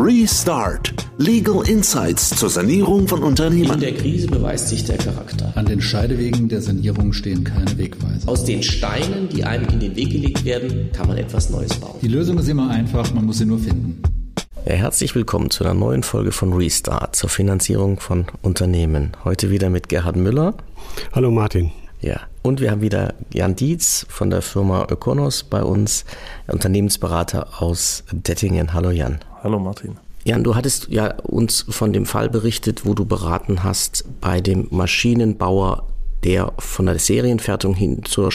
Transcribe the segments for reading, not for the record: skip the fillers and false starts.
Restart. Legal Insights zur Sanierung von Unternehmen. In der Krise beweist sich der Charakter. An den Scheidewegen der Sanierung stehen keine Wegweiser. Aus den Steinen, die einem in den Weg gelegt werden, kann man etwas Neues bauen. Die Lösung ist immer einfach, man muss sie nur finden. Ja, herzlich willkommen zu einer neuen Folge von Restart zur Finanzierung von Unternehmen. Heute wieder mit Gerhard Müller. Hallo Martin. Ja, und wir haben wieder Jan Dietz von der Firma Ökonos bei uns, Unternehmensberater aus Dettingen. Hallo Jan. Hallo Martin. Jan, du hattest ja uns von dem Fall berichtet, wo du beraten hast bei dem Maschinenbauer, der von der Serienfertigung hin zur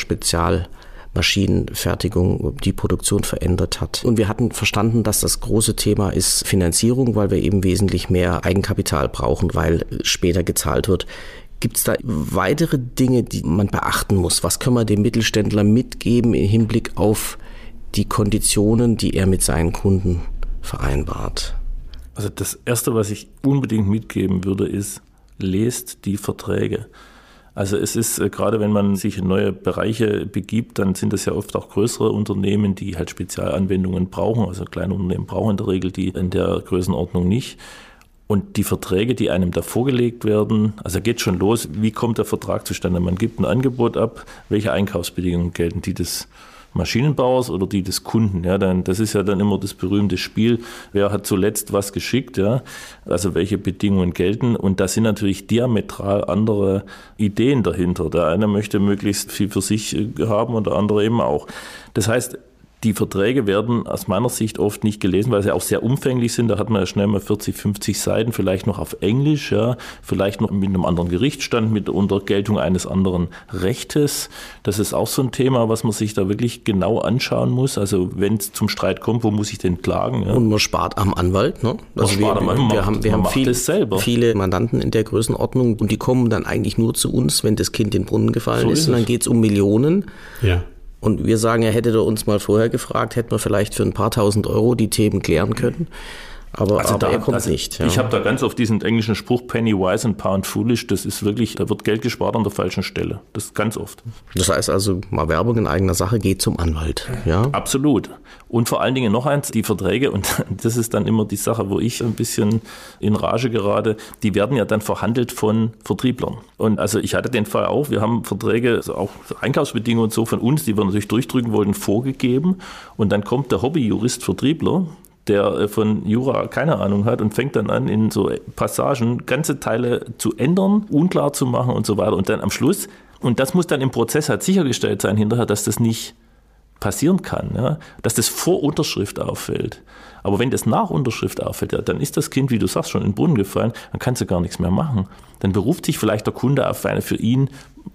Spezialmaschinenfertigung die Produktion verändert hat. Und wir hatten verstanden, dass das große Thema ist Finanzierung, weil wir eben wesentlich mehr Eigenkapital brauchen, weil später gezahlt wird. Gibt es da weitere Dinge, die man beachten muss? Was können wir dem Mittelständler mitgeben im Hinblick auf die Konditionen, die er mit seinen Kunden vereinbart? Also das Erste, was ich unbedingt mitgeben würde, ist, lest die Verträge. Also es ist, gerade wenn man sich in neue Bereiche begibt, dann sind das ja oft auch größere Unternehmen, die halt Spezialanwendungen brauchen. Also kleine Unternehmen brauchen in der Regel die in der Größenordnung nicht. Und die Verträge, die einem da vorgelegt werden, also geht schon los, wie kommt der Vertrag zustande? Man gibt ein Angebot ab, welche Einkaufsbedingungen gelten, die des Maschinenbauers oder die des Kunden? Ja, das ist ja dann immer das berühmte Spiel, wer hat zuletzt was geschickt, ja, also welche Bedingungen gelten. Und da sind natürlich diametral andere Ideen dahinter. Der eine möchte möglichst viel für sich haben und der andere eben auch. Das heißt, die Verträge werden aus meiner Sicht oft nicht gelesen, weil sie auch sehr umfänglich sind. Da hat man ja schnell mal 40, 50 Seiten, vielleicht noch auf Englisch, ja, vielleicht noch mit einem anderen Gerichtsstand, mit unter Geltung eines anderen Rechtes. Das ist auch so ein Thema, was man sich da wirklich genau anschauen muss. Also wenn es zum Streit kommt, wo muss ich denn klagen? Ja? Und man spart am Anwalt. Ne? Also wir haben viele Mandanten in der Größenordnung und die kommen dann eigentlich nur zu uns, wenn das Kind in den Brunnen gefallen ist. Und dann geht es um Millionen. Ja. Und wir sagen, er hätte uns mal vorher gefragt, hätten wir vielleicht für ein paar tausend Euro die Themen klären können. Aber er kommt nicht. Ja. Ich habe da ganz oft diesen englischen Spruch, Penny wise and pound foolish, das ist wirklich, da wird Geld gespart an der falschen Stelle. Das ist ganz oft. Das heißt also, mal Werbung in eigener Sache, geht zum Anwalt. Ja? Absolut. Und vor allen Dingen noch eins, die Verträge, und das ist dann immer die Sache, wo ich ein bisschen in Rage gerate, die werden ja dann verhandelt von Vertrieblern. Und also ich hatte den Fall auch, wir haben Verträge, also auch Einkaufsbedingungen und so von uns, die wir natürlich durchdrücken wollten, vorgegeben. Und dann kommt der Hobbyjurist Vertriebler, der von Jura keine Ahnung hat und fängt dann an, in so Passagen ganze Teile zu ändern, unklar zu machen und so weiter. Und dann am Schluss, und das muss dann im Prozess halt sichergestellt sein hinterher, dass das nicht passieren kann, ja? Dass das vor Unterschrift auffällt. Aber wenn das nach Unterschrift auffällt, ja, dann ist das Kind, wie du sagst, schon in den Brunnen gefallen, dann kannst du gar nichts mehr machen. Dann beruft sich vielleicht der Kunde auf eine für ihn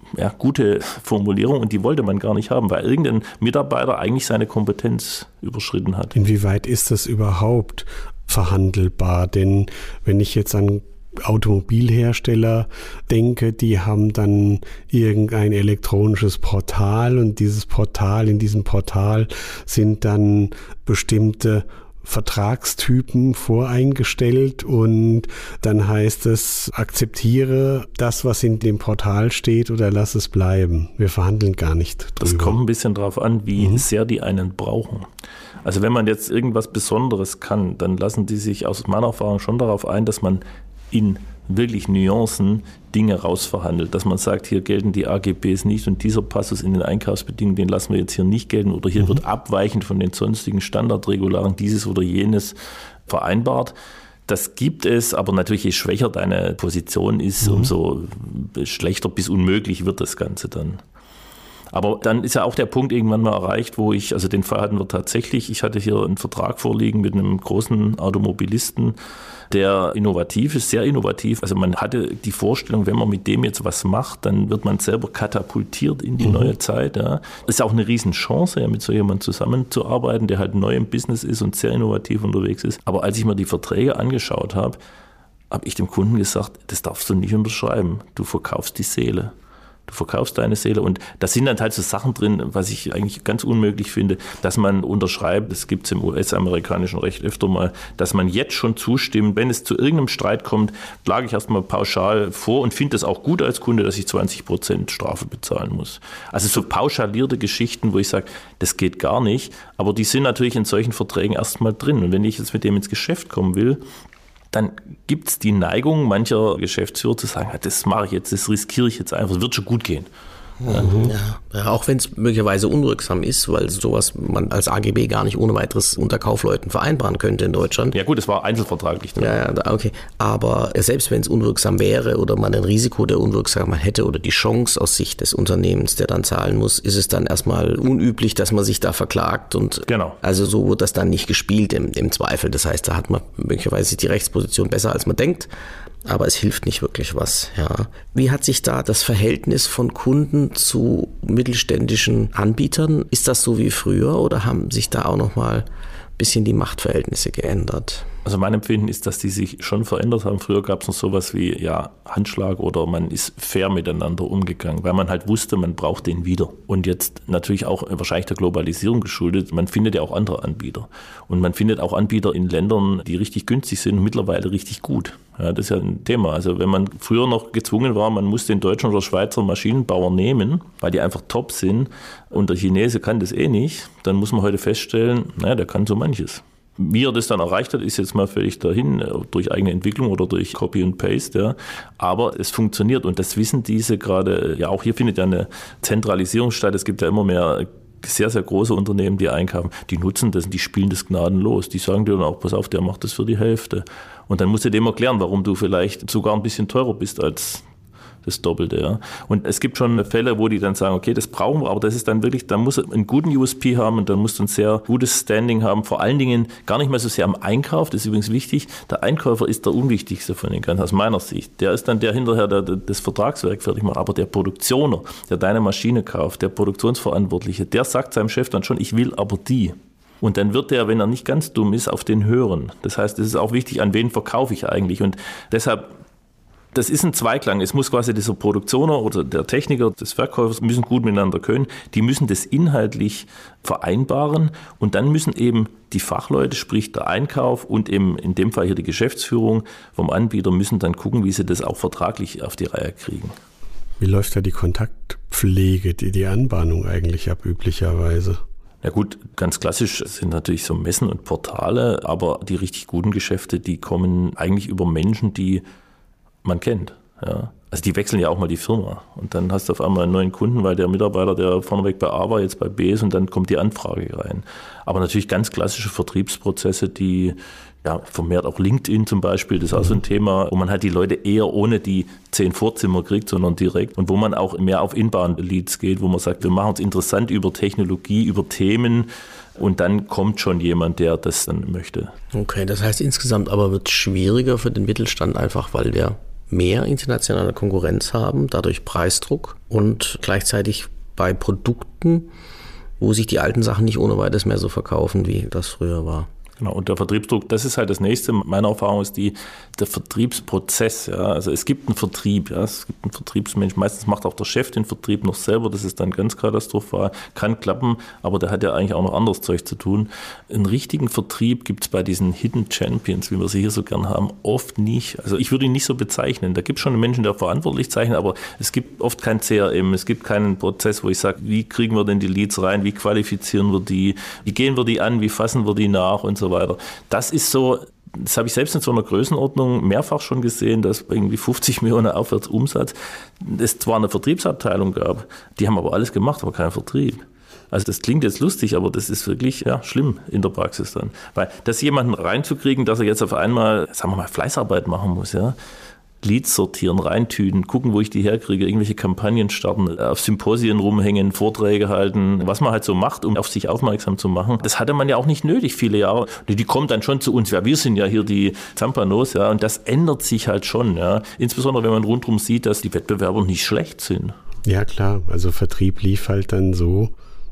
gute Formulierung und die wollte man gar nicht haben, weil irgendein Mitarbeiter eigentlich seine Kompetenz überschritten hat. Inwieweit ist das überhaupt verhandelbar? Denn wenn ich jetzt an Automobilhersteller denke, die haben dann irgendein elektronisches Portal und in diesem Portal sind dann bestimmte Vertragstypen voreingestellt und dann heißt es, akzeptiere das, was in dem Portal steht oder lass es bleiben. Wir verhandeln gar nicht drüber. Das kommt ein bisschen drauf an, wie sehr die einen brauchen. Also wenn man jetzt irgendwas Besonderes kann, dann lassen die sich aus meiner Erfahrung schon darauf ein, dass man in wirklich Nuancen Dinge rausverhandelt, dass man sagt, hier gelten die AGBs nicht und dieser Passus in den Einkaufsbedingungen, den lassen wir jetzt hier nicht gelten oder hier wird abweichend von den sonstigen Standardregularien dieses oder jenes vereinbart. Das gibt es, aber natürlich je schwächer deine Position ist, umso schlechter bis unmöglich wird das Ganze dann. Aber dann ist ja auch der Punkt irgendwann mal erreicht, wo also den Fall hatten wir tatsächlich, ich hatte hier einen Vertrag vorliegen mit einem großen Automobilisten, der innovativ ist, sehr innovativ. Also man hatte die Vorstellung, wenn man mit dem jetzt was macht, dann wird man selber katapultiert in die neue Zeit. Ja. Das ist auch eine Riesenchance, ja, mit so jemandem zusammenzuarbeiten, der halt neu im Business ist und sehr innovativ unterwegs ist. Aber als ich mir die Verträge angeschaut habe ich dem Kunden gesagt, das darfst du nicht unterschreiben, du verkaufst die Seele. Du verkaufst deine Seele und da sind dann halt so Sachen drin, was ich eigentlich ganz unmöglich finde, dass man unterschreibt, das gibt es im US-amerikanischen Recht öfter mal, dass man jetzt schon zustimmt, wenn es zu irgendeinem Streit kommt, schlage ich erstmal pauschal vor und finde es auch gut als Kunde, dass ich 20% Strafe bezahlen muss. Also so pauschalierte Geschichten, wo ich sage, das geht gar nicht, aber die sind natürlich in solchen Verträgen erstmal drin. Und wenn ich jetzt mit dem ins Geschäft kommen will, dann gibt es die Neigung mancher Geschäftsführer zu sagen, das mache ich jetzt, das riskiere ich jetzt einfach, es wird schon gut gehen. Ja, auch wenn es möglicherweise unwirksam ist, weil sowas man als AGB gar nicht ohne weiteres unter Kaufleuten vereinbaren könnte in Deutschland. Ja gut, es war einzelvertraglich. Ja, okay. Aber selbst wenn es unwirksam wäre oder man ein Risiko der Unwirksamkeit hätte oder die Chance aus Sicht des Unternehmens, der dann zahlen muss, ist es dann erstmal unüblich, dass man sich da verklagt. Und genau. Also so wird das dann nicht gespielt im Zweifel. Das heißt, da hat man möglicherweise die Rechtsposition besser, als man denkt. Aber es hilft nicht wirklich was. Ja. Wie hat sich da das Verhältnis von Kunden zu mittelständischen Anbietern? Ist das so wie früher oder haben sich da auch noch mal ein bisschen die Machtverhältnisse geändert? Also mein Empfinden ist, dass die sich schon verändert haben. Früher gab es noch sowas wie Handschlag oder man ist fair miteinander umgegangen, weil man halt wusste, man braucht den wieder. Und jetzt natürlich auch wahrscheinlich der Globalisierung geschuldet, man findet ja auch andere Anbieter. Und man findet auch Anbieter in Ländern, die richtig günstig sind und mittlerweile richtig gut. Ja, das ist ja ein Thema. Also wenn man früher noch gezwungen war, man muss den deutschen oder Schweizer Maschinenbauer nehmen, weil die einfach top sind und der Chinese kann das eh nicht, dann muss man heute feststellen, der kann so manches. Wie er das dann erreicht hat, ist jetzt mal völlig dahin, durch eigene Entwicklung oder durch Copy und Paste. Ja. Aber es funktioniert und das wissen diese gerade, ja auch hier findet ja eine Zentralisierung statt. Es gibt ja immer mehr sehr, sehr große Unternehmen, die einkaufen, die nutzen das und die spielen das gnadenlos. Die sagen dir dann auch, pass auf, der macht das für die Hälfte. Und dann musst du dem erklären, warum du vielleicht sogar ein bisschen teurer bist als das Doppelte. Ja. Und es gibt schon Fälle, wo die dann sagen, okay, das brauchen wir, aber das ist dann wirklich, da muss einen guten USP haben und dann muss ein sehr gutes Standing haben. Vor allen Dingen gar nicht mal so sehr am Einkauf, das ist übrigens wichtig. Der Einkäufer ist der unwichtigste von den ganzen, aus meiner Sicht. Der ist dann der hinterher, der das Vertragswerk fertig macht, aber der Produktioner, der deine Maschine kauft, der Produktionsverantwortliche, der sagt seinem Chef dann schon, ich will aber die. Und dann wird der, wenn er nicht ganz dumm ist, auf den hören. Das heißt, es ist auch wichtig, an wen verkaufe ich eigentlich. Und deshalb, das ist ein Zweiklang. Es muss quasi dieser Produktioner oder der Techniker des Verkäufers müssen gut miteinander können. Die müssen das inhaltlich vereinbaren und dann müssen eben die Fachleute, sprich der Einkauf und eben in dem Fall hier die Geschäftsführung vom Anbieter müssen dann gucken, wie sie das auch vertraglich auf die Reihe kriegen. Wie läuft da die Kontaktpflege, die Anbahnung eigentlich ab üblicherweise? Ja gut, ganz klassisch sind natürlich so Messen und Portale, aber die richtig guten Geschäfte, die kommen eigentlich über Menschen, die man kennt. Ja. Also die wechseln ja auch mal die Firma und dann hast du auf einmal einen neuen Kunden, weil der Mitarbeiter, der vorneweg bei A war, jetzt bei B ist und dann kommt die Anfrage rein. Aber natürlich ganz klassische Vertriebsprozesse, die vermehrt auch LinkedIn zum Beispiel, das ist auch so ein Thema, wo man halt die Leute eher ohne die 10 Vorzimmer kriegt, sondern direkt und wo man auch mehr auf Inbound-Leads geht, wo man sagt, wir machen uns interessant über Technologie, über Themen und dann kommt schon jemand, der das dann möchte. Okay, das heißt insgesamt aber wird es schwieriger für den Mittelstand einfach, weil wir mehr internationale Konkurrenz haben, dadurch Preisdruck und gleichzeitig bei Produkten, wo sich die alten Sachen nicht ohne weiteres mehr so verkaufen, wie das früher war. Genau, und der Vertriebsdruck, das ist halt das Nächste. Meine Erfahrung ist der Vertriebsprozess. Ja. Also es gibt einen Vertrieb, es gibt einen Vertriebsmensch. Meistens macht auch der Chef den Vertrieb noch selber. Das ist dann ganz katastrophal. Kann klappen, aber der hat ja eigentlich auch noch anderes Zeug zu tun. Einen richtigen Vertrieb gibt es bei diesen Hidden Champions, wie wir sie hier so gern haben, oft nicht. Also ich würde ihn nicht so bezeichnen. Da gibt es schon einen Menschen, der verantwortlich zeichnet, aber es gibt oft kein CRM. Es gibt keinen Prozess, wo ich sage, wie kriegen wir denn die Leads rein? Wie qualifizieren wir die? Wie gehen wir die an? Wie fassen wir die nach? Und so weiter. Das ist so, das habe ich selbst in so einer Größenordnung mehrfach schon gesehen, dass irgendwie 50 Millionen aufwärts Umsatz es zwar eine Vertriebsabteilung gab, die haben aber alles gemacht, aber keinen Vertrieb. Also das klingt jetzt lustig, aber das ist wirklich schlimm in der Praxis dann. Weil das jemanden reinzukriegen, dass er jetzt auf einmal, sagen wir mal, Fleißarbeit machen muss, Leads sortieren, reintüten, gucken, wo ich die herkriege, irgendwelche Kampagnen starten, auf Symposien rumhängen, Vorträge halten, was man halt so macht, um auf sich aufmerksam zu machen. Das hatte man ja auch nicht nötig, viele Jahre. Die kommen dann schon zu uns. Ja, wir sind ja hier die Zampanos, und das ändert sich halt schon. Insbesondere, wenn man rundherum sieht, dass die Wettbewerber nicht schlecht sind. Ja, klar. Also Vertrieb lief halt dann so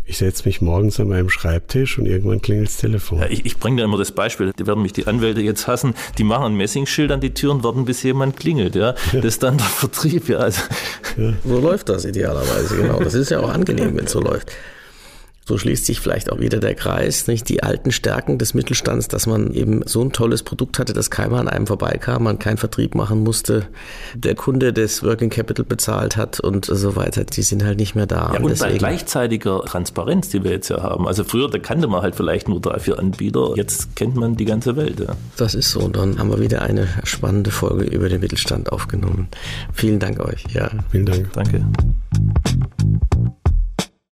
Ich setze mich morgens an meinem Schreibtisch und irgendwann klingelt das Telefon. Ja, ich bringe da immer das Beispiel, die werden mich die Anwälte jetzt hassen, die machen ein Messingschild an die Türen, warten bis jemand klingelt. Ja? Das ist dann der Vertrieb. Ja. Also. Ja. So läuft das idealerweise, genau. Das ist ja auch angenehm, wenn es so läuft. So schließt sich vielleicht auch wieder der Kreis, nicht? Die alten Stärken des Mittelstands, dass man eben so ein tolles Produkt hatte, dass keiner an einem vorbeikam, man keinen Vertrieb machen musste, der Kunde das Working Capital bezahlt hat und so weiter, die sind halt nicht mehr da. Ja, und bei gleichzeitiger Transparenz, die wir jetzt ja haben. Also früher, da kannte man halt vielleicht nur 3, 4 Anbieter, jetzt kennt man die ganze Welt. Ja. Das ist so, und dann haben wir wieder eine spannende Folge über den Mittelstand aufgenommen. Vielen Dank euch. Ja. Vielen Dank. Danke.